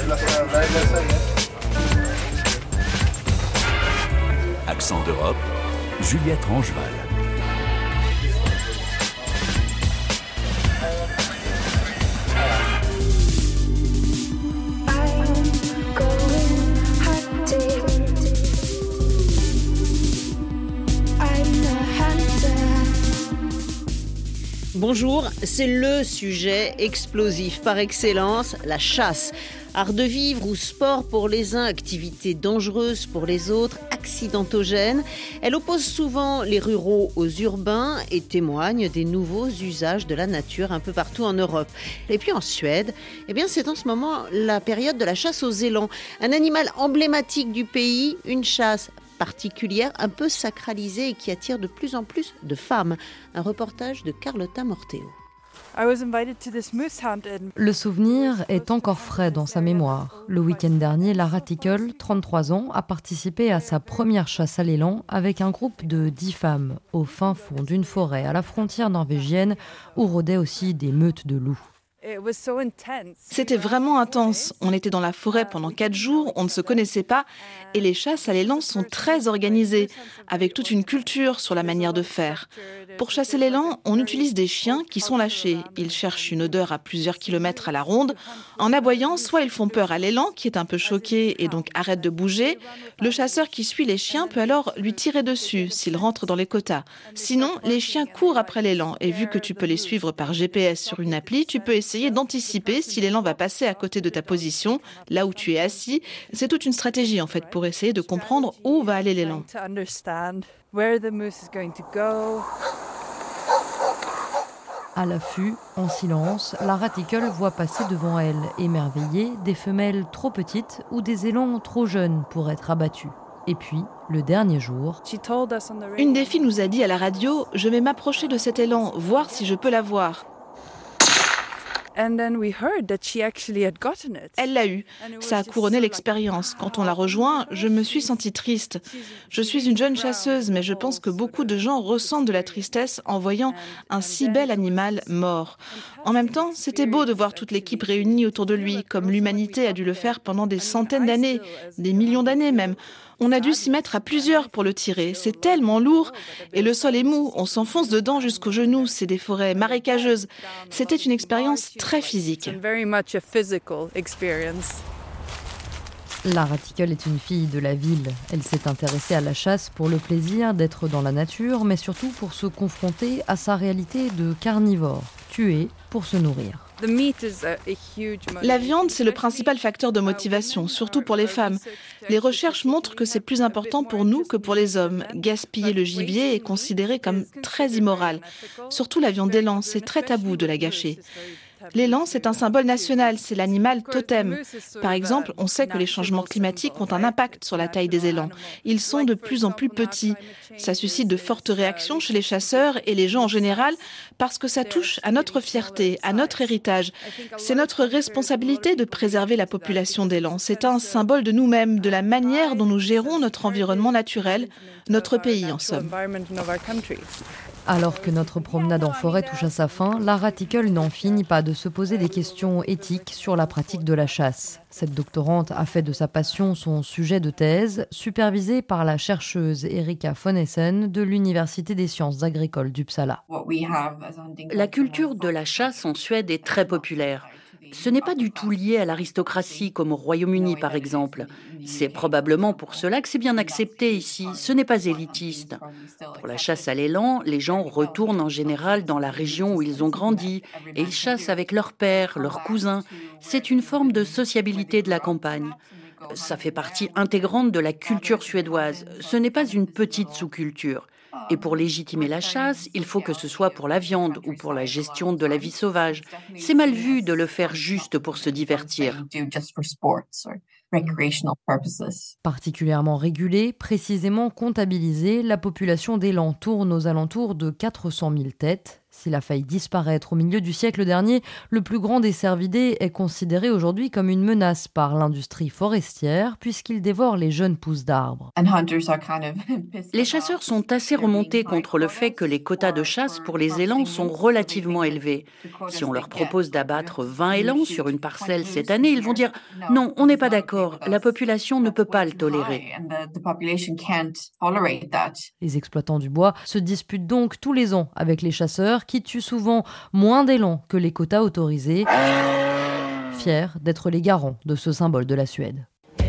Accent d'Europe, Juliette Rangeval. Bonjour, c'est le sujet explosif par excellence, la chasse. Art de vivre ou sport pour les uns, activité dangereuse pour les autres, accidentogène. Elle oppose souvent les ruraux aux urbains et témoigne des nouveaux usages de la nature un peu partout en Europe. Et puis en Suède, c'est en ce moment la période de la chasse aux élans. Un animal emblématique du pays, une chasse particulière, un peu sacralisée et qui attire de plus en plus de femmes. Un reportage de Carlotta Morteo. Le souvenir est encore frais dans sa mémoire. Le week-end dernier, Lara Tickle, 33 ans, a participé à sa première chasse à l'élan avec un groupe de 10 femmes au fin fond d'une forêt à la frontière norvégienne où rôdaient aussi des meutes de loups. C'était vraiment intense. On était dans la forêt pendant 4 jours, on ne se connaissait pas et les chasses à l'élan sont très organisées, avec toute une culture sur la manière de faire. Pour chasser l'élan, on utilise des chiens qui sont lâchés. Ils cherchent une odeur à plusieurs kilomètres à la ronde. En aboyant, soit ils font peur à l'élan, qui est un peu choqué et donc arrête de bouger. Le chasseur qui suit les chiens peut alors lui tirer dessus s'il rentre dans les quotas. Sinon, les chiens courent après l'élan et vu que tu peux les suivre par GPS sur une appli, tu peux essayer d'anticiper si l'élan va passer à côté de ta position, là où tu es assis. C'est toute une stratégie en fait pour essayer de comprendre où va aller l'élan. À l'affût, en silence, Lara Tickle voit passer devant elle, émerveillée, des femelles trop petites ou des élans trop jeunes pour être abattus. Et puis, le dernier jour, une des filles nous a dit à la radio « Je vais m'approcher de cet élan, voir si je peux la voir ». Elle l'a eu. Ça a couronné l'expérience. Quand on l'a rejoint, je me suis sentie triste. Je suis une jeune chasseuse, mais je pense que beaucoup de gens ressentent de la tristesse en voyant un si bel animal mort. En même temps, c'était beau de voir toute l'équipe réunie autour de lui, comme l'humanité a dû le faire pendant des centaines d'années, des millions d'années même. On a dû s'y mettre à plusieurs pour le tirer. C'est tellement lourd. Et le sol est mou. On s'enfonce dedans jusqu'aux genoux. C'est des forêts marécageuses. C'était une expérience très physique. Lara Tickle est une fille de la ville. Elle s'est intéressée à la chasse pour le plaisir d'être dans la nature, mais surtout pour se confronter à sa réalité de carnivore, tuer pour se nourrir. La viande, c'est le principal facteur de motivation, surtout pour les femmes. Les recherches montrent que c'est plus important pour nous que pour les hommes. Gaspiller le gibier est considéré comme très immoral. Surtout la viande d'élan, c'est très tabou de la gâcher. L'élan, c'est un symbole national, c'est l'animal totem. Par exemple, on sait que les changements climatiques ont un impact sur la taille des élans. Ils sont de plus en plus petits. Ça suscite de fortes réactions chez les chasseurs et les gens en général parce que ça touche à notre fierté, à notre héritage. C'est notre responsabilité de préserver la population d'élans. C'est un symbole de nous-mêmes, de la manière dont nous gérons notre environnement naturel, notre pays en somme. Alors que notre promenade en forêt touche à sa fin, Lara Tickle n'en finit pas de se poser des questions éthiques sur la pratique de la chasse. Cette doctorante a fait de sa passion son sujet de thèse, supervisée par la chercheuse Erika von Essen de l'Université des sciences agricoles d'Uppsala. La culture de la chasse en Suède est très populaire. Ce n'est pas du tout lié à l'aristocratie comme au Royaume-Uni par exemple. C'est probablement pour cela que c'est bien accepté ici. Ce n'est pas élitiste. Pour la chasse à l'élan, les gens retournent en général dans la région où ils ont grandi et ils chassent avec leurs pères, leurs cousins. C'est une forme de sociabilité de la campagne. Ça fait partie intégrante de la culture suédoise. Ce n'est pas une petite sous-culture. Et pour légitimer la chasse, il faut que ce soit pour la viande ou pour la gestion de la vie sauvage. C'est mal vu de le faire juste pour se divertir. Particulièrement régulée, précisément comptabilisée, la population d'élan tourne aux alentours de 400 000 têtes. S'il a failli disparaître au milieu du siècle dernier, le plus grand des cervidés est considéré aujourd'hui comme une menace par l'industrie forestière puisqu'il dévore les jeunes pousses d'arbres. Les chasseurs sont assez remontés contre le fait que les quotas de chasse pour les élans sont relativement élevés. Si on leur propose d'abattre 20 élans sur une parcelle cette année, ils vont dire « Non, on n'est pas d'accord, la population ne peut pas le tolérer ». Les exploitants du bois se disputent donc tous les ans avec les chasseurs qui tuent souvent moins d'élans que les quotas autorisés, fiers d'être les garants de ce symbole de la Suède.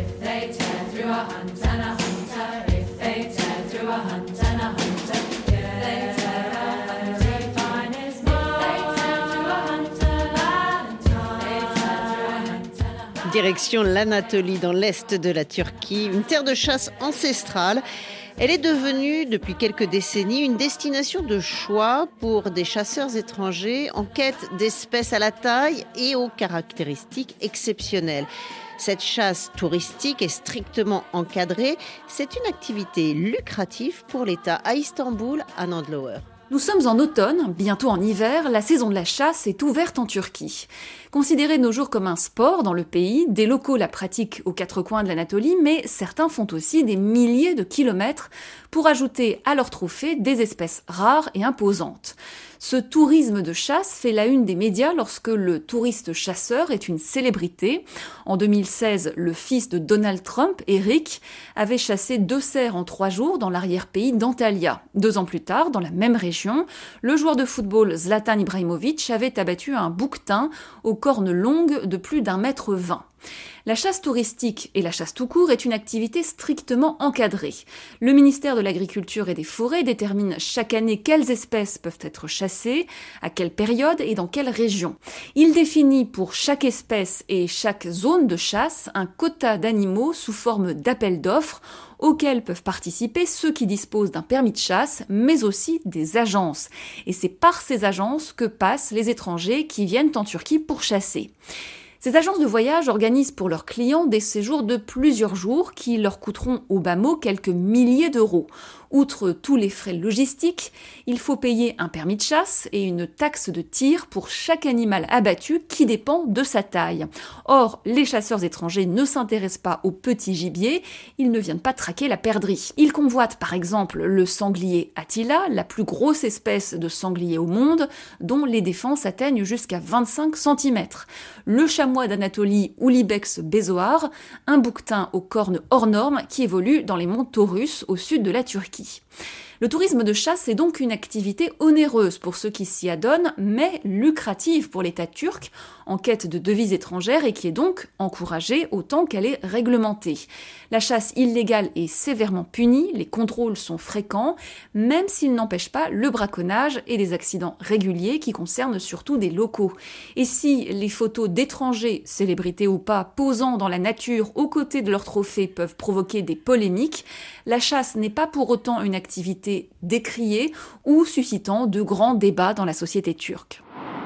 Direction l'Anatolie, dans l'est de la Turquie, une terre de chasse ancestrale. Elle est devenue, depuis quelques décennies, une destination de choix pour des chasseurs étrangers en quête d'espèces à la taille et aux caractéristiques exceptionnelles. Cette chasse touristique est strictement encadrée. C'est une activité lucrative pour l'État. À Istanbul, Anne Andlauer. Nous sommes en automne, bientôt en hiver, la saison de la chasse est ouverte en Turquie. Considérée de nos jours comme un sport dans le pays, des locaux la pratiquent aux quatre coins de l'Anatolie, mais certains font aussi des milliers de kilomètres pour ajouter à leurs trophées des espèces rares et imposantes. Ce tourisme de chasse fait la une des médias lorsque le touriste chasseur est une célébrité. En 2016, le fils de Donald Trump, Eric, avait chassé 2 cerfs en 3 jours dans l'arrière-pays d'Antalya. 2 ans plus tard, dans la même région, le joueur de football Zlatan Ibrahimović avait abattu un bouquetin aux cornes longues de plus d'1,20 m. La chasse touristique et la chasse tout court est une activité strictement encadrée. Le ministère de l'Agriculture et des Forêts détermine chaque année quelles espèces peuvent être chassées, à quelle période et dans quelle région. Il définit pour chaque espèce et chaque zone de chasse un quota d'animaux sous forme d'appel d'offres auxquels peuvent participer ceux qui disposent d'un permis de chasse, mais aussi des agences. Et c'est par ces agences que passent les étrangers qui viennent en Turquie pour chasser. Ces agences de voyage organisent pour leurs clients des séjours de plusieurs jours qui leur coûteront au bas mot quelques milliers d'euros. Outre tous les frais logistiques, il faut payer un permis de chasse et une taxe de tir pour chaque animal abattu qui dépend de sa taille. Or, les chasseurs étrangers ne s'intéressent pas au petit gibier, ils ne viennent pas traquer la perdrix. Ils convoitent par exemple le sanglier Attila, la plus grosse espèce de sanglier au monde, dont les défenses atteignent jusqu'à 25 cm. Le chamois d'Anatolie ou l'ibex bezoar, un bouquetin aux cornes hors normes qui évolue dans les monts Taurus au sud de la Turquie. Le tourisme de chasse est donc une activité onéreuse pour ceux qui s'y adonnent, mais lucrative pour l'État turc, en quête de devises étrangères et qui est donc encouragée autant qu'elle est réglementée. La chasse illégale est sévèrement punie, les contrôles sont fréquents, même s'ils n'empêchent pas le braconnage et les accidents réguliers qui concernent surtout des locaux. Et si les photos d'étrangers, célébrités ou pas, posant dans la nature aux côtés de leurs trophées peuvent provoquer des polémiques, la chasse n'est pas pour autant une activité décriée ou suscitant de grands débats dans la société turque.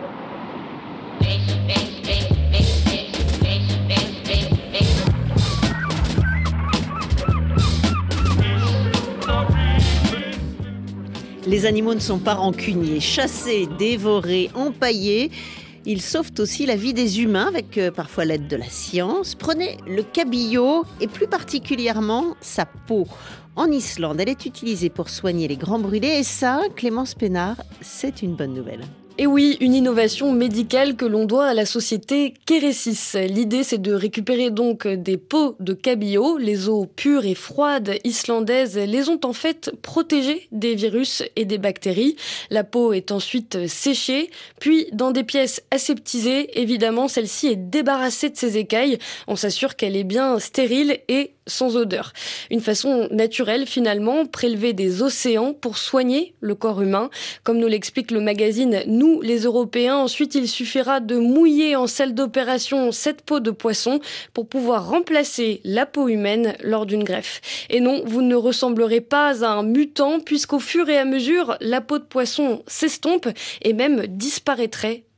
Les animaux ne sont pas rancuniers, chassés, dévorés, empaillés. Ils sauvent aussi la vie des humains avec parfois l'aide de la science. Prenez le cabillaud et plus particulièrement sa peau. En Islande, elle est utilisée pour soigner les grands brûlés et ça, Clémence Pénard, c'est une bonne nouvelle. Et oui, une innovation médicale que l'on doit à la société Kerecis. L'idée, c'est de récupérer donc des peaux de cabillaud. Les eaux pures et froides islandaises les ont en fait protégées des virus et des bactéries. La peau est ensuite séchée, puis dans des pièces aseptisées, évidemment, celle-ci est débarrassée de ses écailles. On s'assure qu'elle est bien stérile et sans odeur. Une façon naturelle, finalement, prélever des océans pour soigner le corps humain. Comme nous l'explique le magazine Nous, les Européens, ensuite, il suffira de mouiller en salle d'opération cette peau de poisson pour pouvoir remplacer la peau humaine lors d'une greffe. Et non, vous ne ressemblerez pas à un mutant puisqu'au fur et à mesure, la peau de poisson s'estompe et même disparaîtrait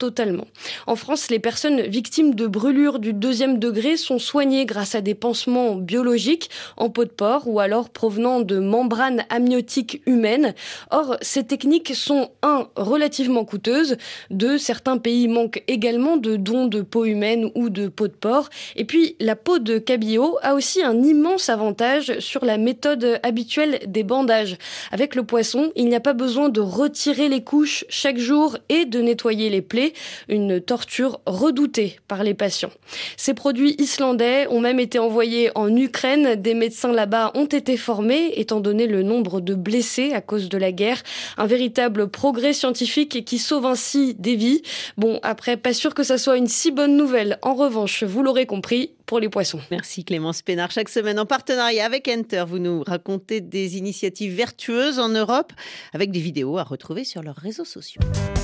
totalement. En France, les personnes victimes de brûlures du 2e degré sont soignées grâce à des pansements biologiques en peau de porc ou alors provenant de membranes amniotiques humaines. Or, ces techniques sont 1. Relativement coûteuses, 2. Certains pays manquent également de dons de peau humaine ou de peau de porc. Et puis, la peau de cabillaud a aussi un immense avantage sur la méthode habituelle des bandages. Avec le poisson, il n'y a pas besoin de retirer les couches chaque jour et de nettoyer les plaies, une torture redoutée par les patients. Ces produits islandais ont même été envoyés en Ukraine. Des médecins là-bas ont été formés, étant donné le nombre de blessés à cause de la guerre. Un véritable progrès scientifique qui sauve ainsi des vies. Bon, après, pas sûr que ça soit une si bonne nouvelle. En revanche, vous l'aurez compris, pour les poissons. Merci Clémence Pénard. Chaque semaine, en partenariat avec Enter, vous nous racontez des initiatives vertueuses en Europe avec des vidéos à retrouver sur leurs réseaux sociaux.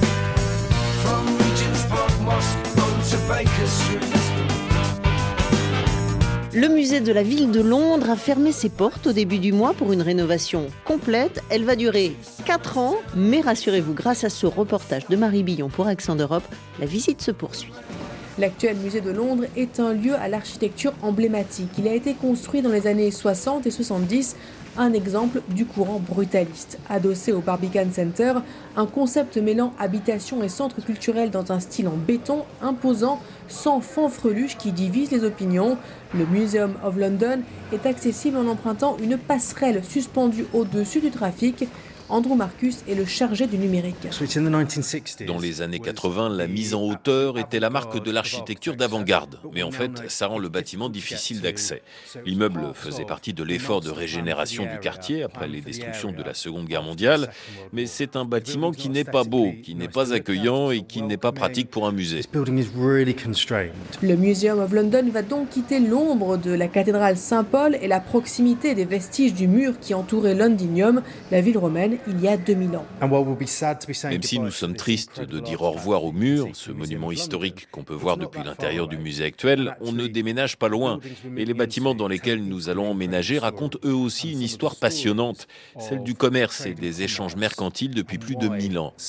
Le musée de la ville de Londres a fermé ses portes au début du mois pour une rénovation complète. Elle va durer 4 ans, mais rassurez-vous, grâce à ce reportage de Marie Billon pour Accent d'Europe, la visite se poursuit. L'actuel musée de Londres est un lieu à l'architecture emblématique. Il a été construit dans les années 60 et 70, un exemple du courant brutaliste. Adossé au Barbican Center, un concept mêlant habitation et centre culturel dans un style en béton imposant, sans fanfreluche qui divise les opinions. Le Museum of London est accessible en empruntant une passerelle suspendue au-dessus du trafic. Andrew Marcus est le chargé du numérique. Dans les années 80, la mise en hauteur était la marque de l'architecture d'avant-garde. Mais en fait, ça rend le bâtiment difficile d'accès. L'immeuble faisait partie de l'effort de régénération du quartier après les destructions de la Seconde Guerre mondiale. Mais c'est un bâtiment qui n'est pas beau, qui n'est pas accueillant et qui n'est pas pratique pour un musée. Le Museum of London va donc quitter l'ombre de la cathédrale Saint-Paul et la proximité des vestiges du mur qui entourait Londinium, la ville romaine, il y a 2000 ans. Même si nous sommes tristes de dire au revoir au mur, ce monument historique qu'on peut voir depuis l'intérieur du musée actuel, on ne déménage pas loin. Et les bâtiments dans lesquels nous allons emménager racontent eux aussi une histoire passionnante, celle du commerce et des échanges mercantiles depuis plus de 1000 ans.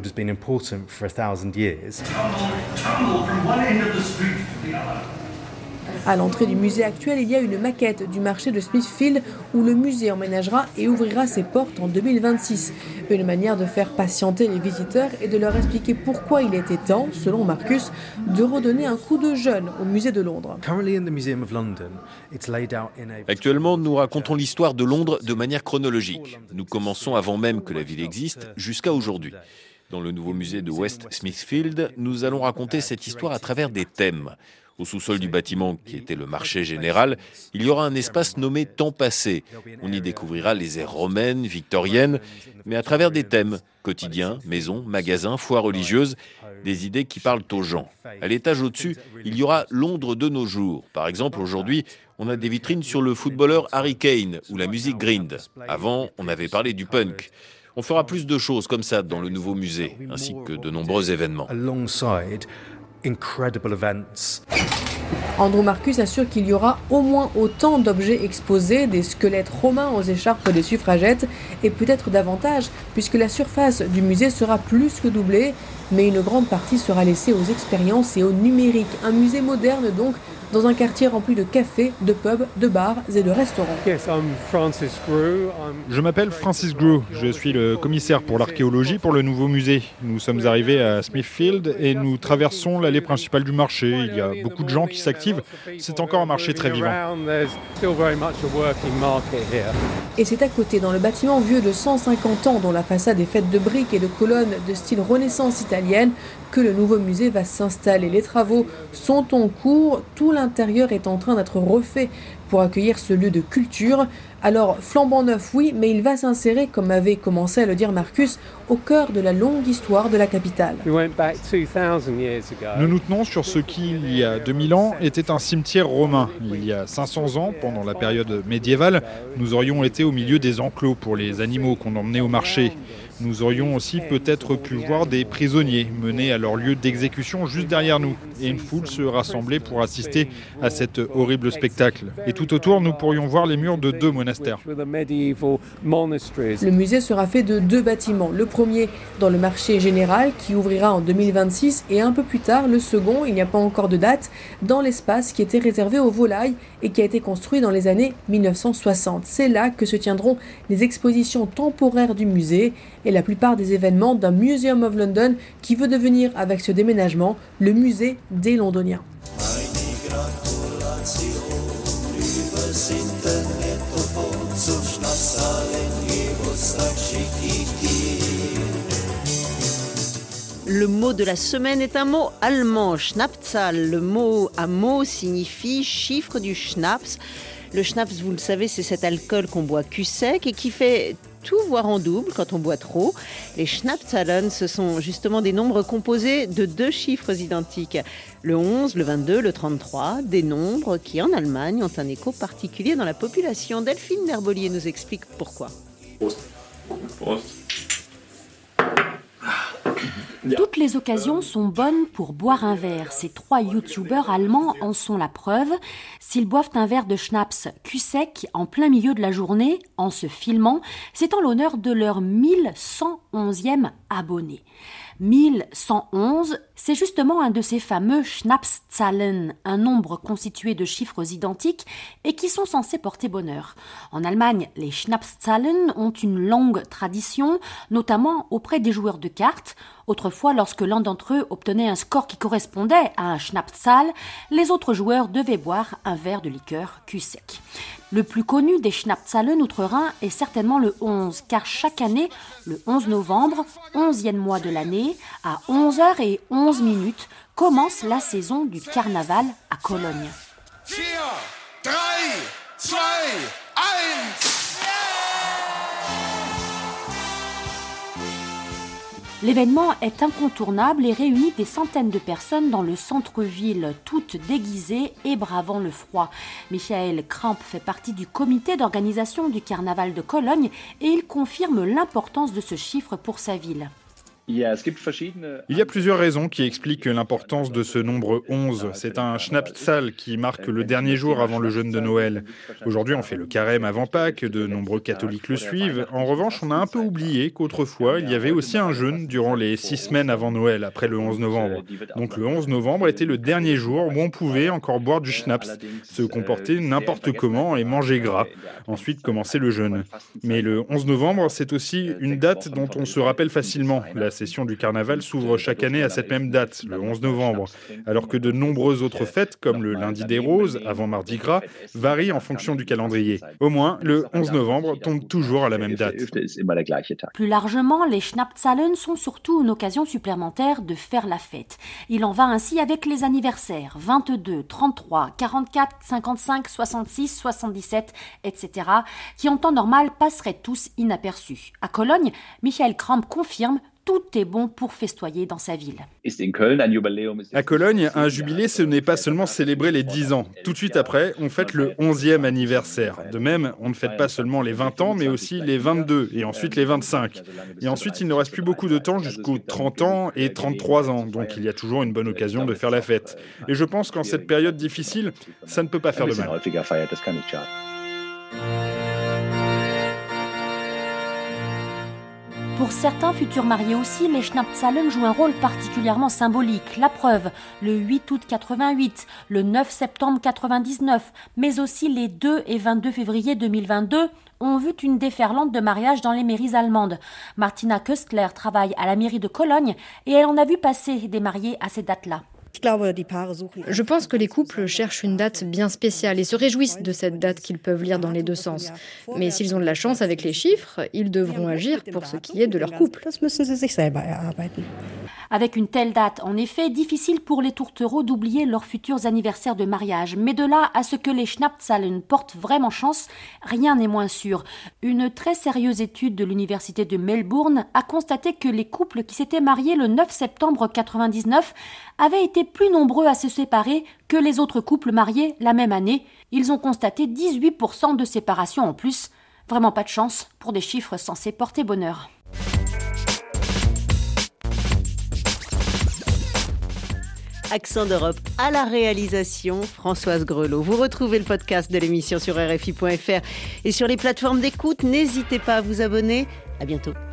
À l'entrée du musée actuel, il y a une maquette du marché de Smithfield où le musée emménagera et ouvrira ses portes en 2026. Une manière de faire patienter les visiteurs et de leur expliquer pourquoi il était temps, selon Marcus, de redonner un coup de jeune au musée de Londres. Actuellement, nous racontons l'histoire de Londres de manière chronologique. Nous commençons avant même que la ville existe, jusqu'à aujourd'hui. Dans le nouveau musée de West Smithfield, nous allons raconter cette histoire à travers des thèmes. Au sous-sol du bâtiment, qui était le marché général, il y aura un espace nommé Temps passé. On y découvrira les ères romaines, victoriennes, mais à travers des thèmes quotidiens, maisons, magasins, foires religieuses, des idées qui parlent aux gens. À l'étage au-dessus, il y aura Londres de nos jours. Par exemple, aujourd'hui, on a des vitrines sur le footballeur Harry Kane ou la musique Grind. Avant, on avait parlé du punk. On fera plus de choses comme ça dans le nouveau musée, ainsi que de nombreux événements. Andrew Marcus assure qu'il y aura au moins autant d'objets exposés, des squelettes romains aux écharpes des suffragettes et peut-être davantage puisque la surface du musée sera plus que doublée, mais une grande partie sera laissée aux expériences et au numérique. Un musée moderne donc, dans un quartier rempli de cafés, de pubs, de bars et de restaurants. Je m'appelle Francis Grew, je suis le commissaire pour l'archéologie pour le nouveau musée. Nous sommes arrivés à Smithfield et nous traversons l'allée principale du marché. Il y a beaucoup de gens qui s'activent, c'est encore un marché très vivant. Et c'est à côté, dans le bâtiment vieux de 150 ans dont la façade est faite de briques et de colonnes de style Renaissance italienne, que le nouveau musée va s'installer. Les travaux sont en cours, tout l'intérieur est en train d'être refait pour accueillir ce lieu de culture. Alors, flambant neuf, oui, mais il va s'insérer, comme avait commencé à le dire Marcus, au cœur de la longue histoire de la capitale. Nous nous tenons sur ce qui, il y a 2000 ans, était un cimetière romain. Il y a 500 ans, pendant la période médiévale, nous aurions été au milieu des enclos pour les animaux qu'on emmenait au marché. Nous aurions aussi peut-être pu voir des prisonniers menés à leur lieu d'exécution juste derrière nous, et une foule se rassembler pour assister à cet horrible spectacle. Et tout autour, nous pourrions voir les murs de 2 monastères. Le musée sera fait de 2 bâtiments. Le premier dans le marché général qui ouvrira en 2026 et un peu plus tard, le second, il n'y a pas encore de date, dans l'espace qui était réservé aux volailles et qui a été construit dans les années 1960. C'est là que se tiendront les expositions temporaires du musée et la plupart des événements d'un Museum of London qui veut devenir, avec ce déménagement, le musée des Londoniens. Le mot de la semaine est un mot allemand, Schnapszahl. Le mot à mot signifie chiffre du schnapps. Le schnapps, vous le savez, c'est cet alcool qu'on boit cul sec et qui fait tout voir en double quand on boit trop. Les Schnapszahlen, ce sont justement des nombres composés de 2 chiffres identiques. Le 11, le 22, le 33, des nombres qui en Allemagne ont un écho particulier dans la population. Delphine L'Herbolier nous explique pourquoi. Prost. Prost. Toutes les occasions sont bonnes pour boire un verre. Ces 3 youtubeurs allemands en sont la preuve. S'ils boivent un verre de schnapps cul sec en plein milieu de la journée, en se filmant, c'est en l'honneur de leur 1111e abonné. 1111, c'est justement un de ces fameux Schnapszahlen, un nombre constitué de chiffres identiques et qui sont censés porter bonheur. En Allemagne, les Schnapszahlen ont une longue tradition, notamment auprès des joueurs de cartes. Autrefois, lorsque l'un d'entre eux obtenait un score qui correspondait à un Schnapszahl, les autres joueurs devaient boire un verre de liqueur cul sec. Le plus connu des Schnapszahlen outre-Rhin est certainement le 11, car chaque année, le 11 novembre, 11e mois de l'année, à 11h11, commence la saison du carnaval à Cologne. 4, 3, 2, 1. L'événement est incontournable et réunit des centaines de personnes dans le centre-ville, toutes déguisées et bravant le froid. Michael Kramp fait partie du comité d'organisation du carnaval de Cologne et il confirme l'importance de ce chiffre pour sa ville. Il y a plusieurs raisons qui expliquent l'importance de ce nombre 11. C'est un Schnapszahl qui marque le dernier jour avant le jeûne de Noël. Aujourd'hui, on fait le carême avant Pâques, de nombreux catholiques le suivent. En revanche, on a un peu oublié qu'autrefois, il y avait aussi un jeûne durant les 6 semaines avant Noël, après le 11 novembre. Donc le 11 novembre était le dernier jour où on pouvait encore boire du schnapps, se comporter n'importe comment et manger gras. Ensuite, commencer le jeûne. Mais le 11 novembre, c'est aussi une date dont on se rappelle facilement. La session du carnaval s'ouvre chaque année à cette même date, le 11 novembre, alors que de nombreuses autres fêtes, comme le lundi des roses, avant Mardi Gras, varient en fonction du calendrier. Au moins, le 11 novembre tombe toujours à la même date. Plus largement, les Schnapszahlen sont surtout une occasion supplémentaire de faire la fête. Il en va ainsi avec les anniversaires 22, 33, 44, 55, 66, 77, etc., qui en temps normal passeraient tous inaperçus. À Cologne, Michael Kramp confirme: tout est bon pour festoyer dans sa ville. À Cologne, un jubilé, ce n'est pas seulement célébrer les 10 ans. Tout de suite après, on fête le 11e anniversaire. De même, on ne fête pas seulement les 20 ans, mais aussi les 22 et ensuite les 25. Et ensuite, il ne reste plus beaucoup de temps jusqu'aux 30 ans et 33 ans. Donc il y a toujours une bonne occasion de faire la fête. Et je pense qu'en cette période difficile, ça ne peut pas faire de mal. Pour certains futurs mariés aussi, les Schnapszahlen jouent un rôle particulièrement symbolique. La preuve, le 8 août 88, le 9 septembre 99, mais aussi les 2 et 22 février 2022 ont vu une déferlante de mariages dans les mairies allemandes. Martina Köstler travaille à la mairie de Cologne et elle en a vu passer des mariés à ces dates-là. Je pense que les couples cherchent une date bien spéciale et se réjouissent de cette date qu'ils peuvent lire dans les deux sens. Mais s'ils ont de la chance avec les chiffres, ils devront agir pour ce qui est de leur couple. Avec une telle date, en effet, difficile pour les tourtereaux d'oublier leurs futurs anniversaires de mariage. Mais de là à ce que les Schnapszahlen portent vraiment chance, rien n'est moins sûr. Une très sérieuse étude de l'université de Melbourne a constaté que les couples qui s'étaient mariés le 9 septembre 99 avaient été plus nombreux à se séparer que les autres couples mariés la même année. Ils ont constaté 18% de séparation en plus. Vraiment pas de chance pour des chiffres censés porter bonheur. Accent d'Europe. À la réalisation, Françoise Grelot. Vous retrouvez le podcast de l'émission sur RFI.fr et sur les plateformes d'écoute. N'hésitez pas à vous abonner. À bientôt.